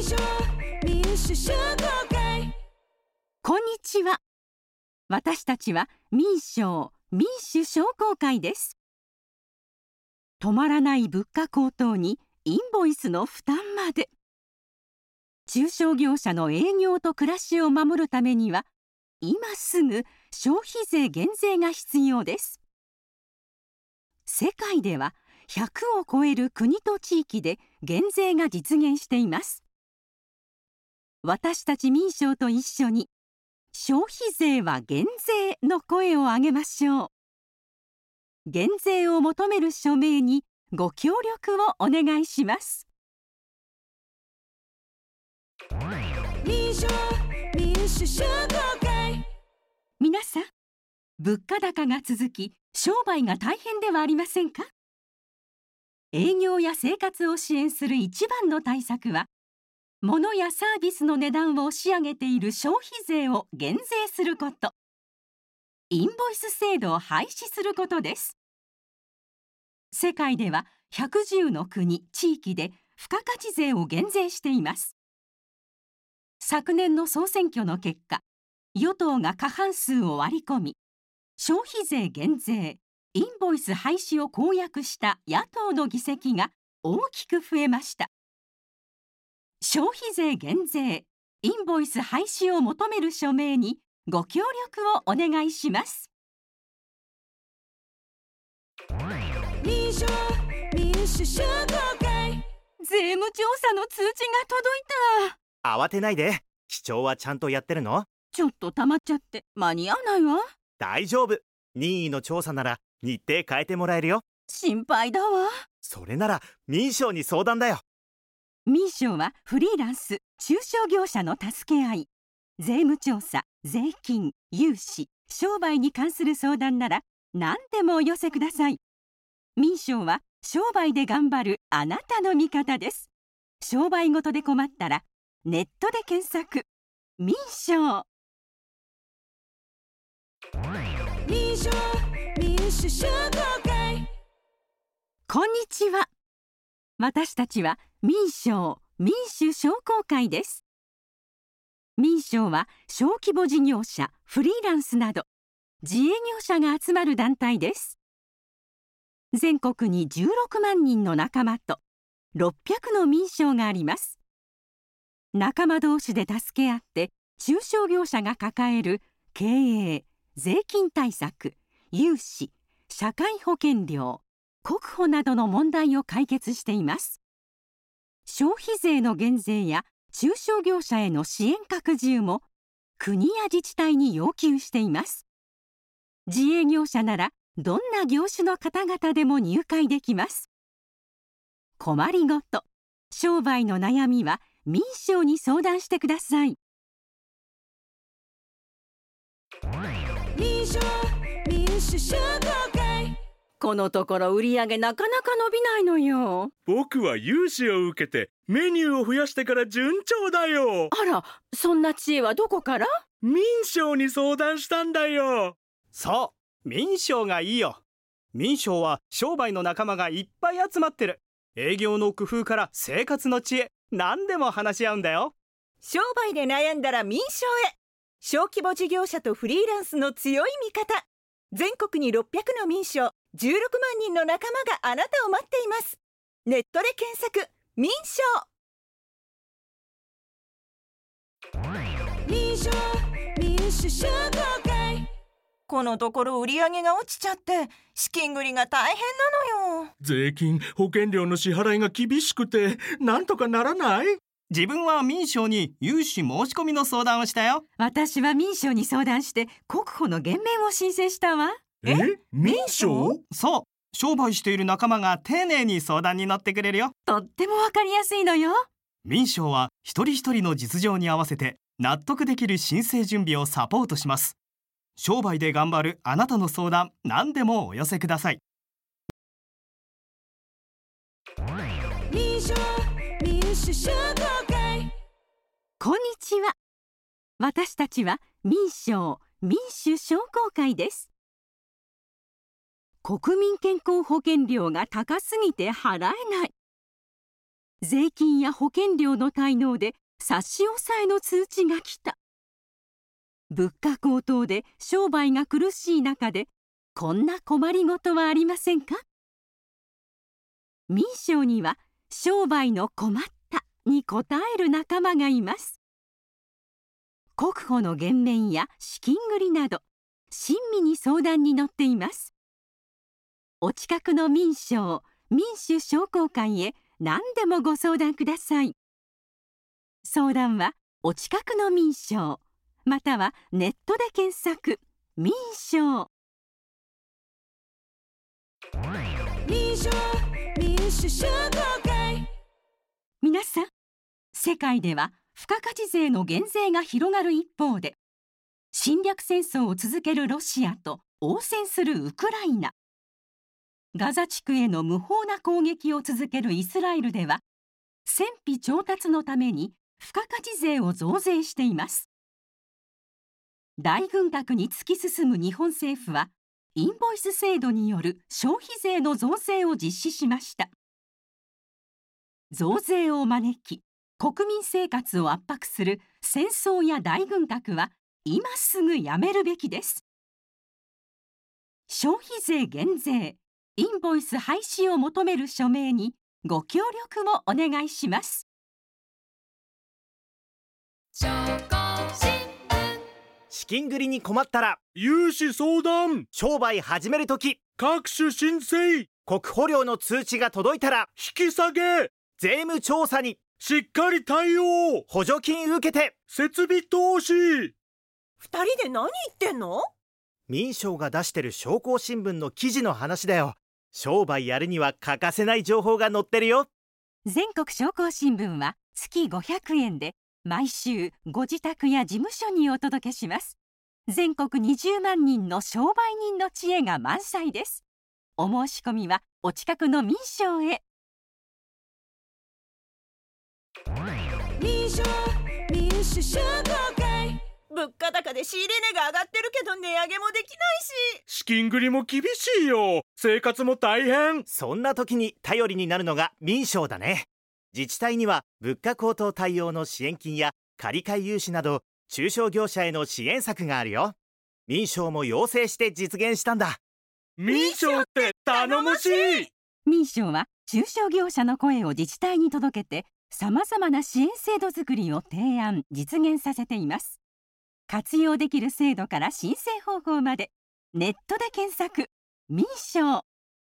商民主商工会。 こんにちは。私たちは民商民主商工会です。止まらない物価高騰にインボイスの負担まで。中小業者の営業と暮らしを守るためには、今すぐ消費税減税が必要です。世界では100を超える国と地域で減税が実現しています。私たち民商と一緒に消費税は減税の声を上げましょう。減税を求める署名にご協力をお願いします。 民商民主商工会。 皆さん、物価高が続き、商売が大変ではありませんか？営業や生活を支援する一番の対策は、物やサービスの値段を押し上げている消費税を減税すること。インボイス制度を廃止することです。世界では110の国・地域で付加価値税を減税しています。昨年の総選挙の結果、与党が過半数を割り込み、消費税減税、インボイス廃止を公約した野党の議席が大きく増えました。消費税減税、インボイス廃止を求める署名にご協力をお願いします。 民商民主商工会。 税務調査の通知が届いた。 慌てないで。記帳はちゃんとやってるの？ ちょっと溜まっちゃって間に合わないわ。 大丈夫。任意の調査なら日程変えてもらえるよ。 心配だわ。 それなら民商に相談だよ。 民商はフリーランス・中小業者の助け合い。税務調査、税金、融資、商売に関する相談なら何でもお寄せください。民商は商売で頑張るあなたの味方です。商売ごとで困ったらネットで検索。民商。 民商民主商工会。 こんにちは。私たちは民商民主商工会です。民商は小規模事業者、フリーランスなど自営業者が集まる団体です。全国に16万人の仲間と600の民商があります。仲間同士で助け合って中小業者が抱える経営、税金対策、融資、社会保険料、国保などの問題を解決しています。消費税の減税や中小業者への支援拡充も国や自治体に要求しています。自営業者ならどんな業種の方々でも入会できます。困りごと、商売の悩みは民商に相談してください。 民商民主商工会。 このところ売り上げなかなか伸びないのよ。 僕は融資を受けてメニューを増やしてから順調だよ。 あら、そんな知恵はどこから？ 民商に相談したんだよ。 そう、民商がいいよ。民商は商売の仲間がいっぱい集まってる。営業の工夫から生活の知恵、何でも話し合うんだよ。 商売で悩んだら民商へ。小規模事業者とフリーランスの強い味方。全国に600の民商、16万人の仲間があなたを待っています。ネットで検索、民商。 民商民主商工会。 このところ売り上げが落ちちゃって資金繰りが大変なのよ。 税金、保険料の支払いが厳しくてなんとかならない？ 自分は民商に融資申し込みの相談をしたよ。 私は民商に相談して国保の減免を申請したわ。 民商？ そう、商売している仲間が丁寧に相談に乗ってくれるよ。 とってもわかりやすいのよ。 民商は一人一人の実情に合わせて納得できる申請準備をサポートします。商売で頑張るあなたの相談、何でもお寄せください。 民商民主商工会。 こんにちは。私たちは民商民主商工会です。国民健康保険料が高すぎて払えない。 税金や保険料の滞納で差し押さえの通知が来た。物価高騰で商売が苦しい中で、こんな困りごとはありませんか？民商には商売の困ったに応える仲間がいます。国保の減免や資金繰りなど、親身に相談に乗っています。お近くの民商・民主商工会へ何でもご相談ください。相談はお近くの民商、またはネットで検索、民商。 民商民主商工会。 皆さん、世界では付加価値税の減税が広がる一方で、侵略戦争を続けるロシアと応戦するウクライナ、ガザ地区への無法な攻撃を続けるイスラエルでは、戦費調達のために付加価値税を増税しています。大軍拡に突き進む日本政府は、インボイス制度による消費税の増税を実施しました。増税を招き、国民生活を圧迫する戦争や大軍拡は今すぐやめるべきです。消費税減税、インボイス廃止を求める署名にご協力をお願いします。 商工新聞。 資金繰りに困ったら、 融資相談、 商売始めるとき、 各種申請、 国保料の通知が届いたら、 引き下げ、 税務調査にしっかり対応、 補助金受けて、 設備投資。 二人で何言ってんの？ 民商が出してる商工新聞の記事の話だよ。商売やるには欠かせない情報が載ってるよ。 全国商工新聞は月500円で毎週ご自宅や事務所にお届けします。全国20万人の商売人の知恵が満載です。お申し込みはお近くの民商へ。 民商民主商工会。 物価高で仕入れ値が上がってるけど値上げもできないし。 資金繰りも厳しいよ。生活も大変。 そんな時に頼りになるのが民商だね。自治体には物価高騰対応の支援金や借り換え融資など中小業者への支援策があるよ。民商も要請して実現したんだ。 民商って頼もしい。 民商は中小業者の声を自治体に届けて、さまざまな支援制度づくりを提案・実現させています。活用できる制度から申請方法まで、ネットで検索、民商。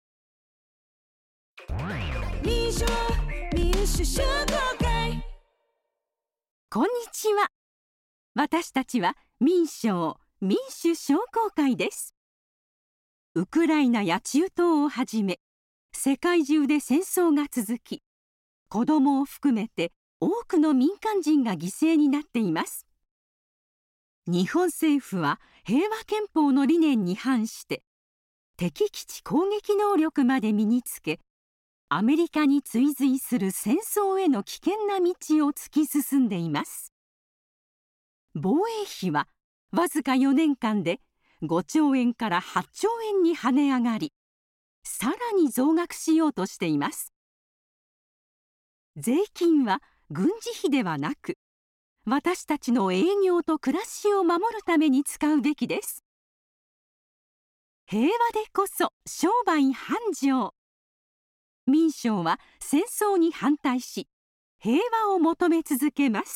民商民主商工会。 こんにちは。私たちは民商・民主商工会です。ウクライナや中東をはじめ、世界中で戦争が続き、子どもを含めて多くの民間人が犠牲になっています。日本政府は平和憲法の理念に反して敵基地攻撃能力まで身につけ、アメリカに追随する戦争への危険な道を突き進んでいます。防衛費はわずか4年間で5兆円から8兆円に跳ね上がり、さらに増額しようとしています。税金は軍事費ではなく、私たちの営業と暮らしを守るために使うべきです。平和でこそ商売繁盛。民商は戦争に反対し、平和を求め続けます。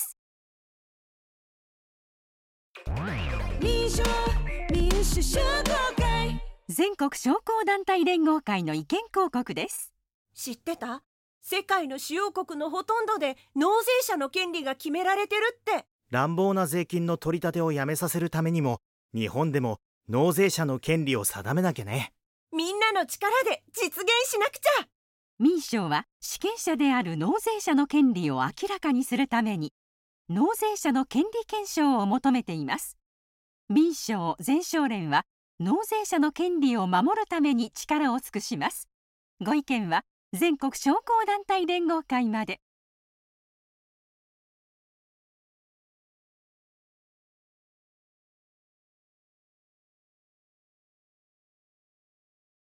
民商民主商工会。 全国商工団体連合会の意見広告です。 知ってた？世界の主要国のほとんどで納税者の権利が決められてるって。 乱暴な税金の取り立てをやめさせるためにも、日本でも納税者の権利を定めなきゃね。 みんなの力で実現しなくちゃ。 民商は主権者である納税者の権利を明らかにするために、納税者の権利検証を求めています。民商全商連は納税者の権利を守るために力を尽くします。ご意見は全国商工団体連合会まで。